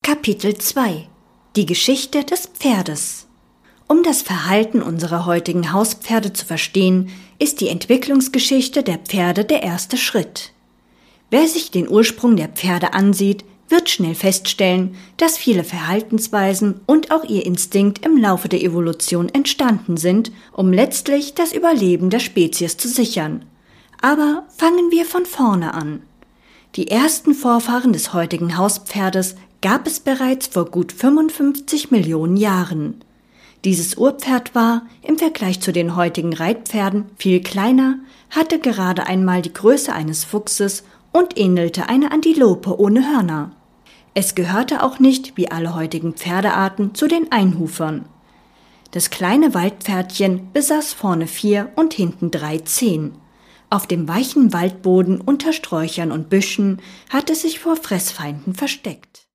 Kapitel 2 – Die Geschichte des Pferdes. Um das Verhalten unserer heutigen Hauspferde zu verstehen, ist die Entwicklungsgeschichte der Pferde der erste Schritt. Wer sich den Ursprung der Pferde ansieht, wird schnell feststellen, dass viele Verhaltensweisen und auch ihr Instinkt im Laufe der Evolution entstanden sind, um letztlich das Überleben der Spezies zu sichern. Aber fangen wir von vorne an. Die ersten Vorfahren des heutigen Hauspferdes gab es bereits vor gut 55 Millionen Jahren. Dieses Urpferd war, im Vergleich zu den heutigen Reitpferden, viel kleiner, hatte gerade einmal die Größe eines Fuchses und ähnelte einer Antilope ohne Hörner. Es gehörte auch nicht, wie alle heutigen Pferdearten, zu den Einhufern. Das kleine Waldpferdchen besaß vorne 4 und hinten 3 Zehen. Auf dem weichen Waldboden unter Sträuchern und Büschen hatte es sich vor Fressfeinden versteckt.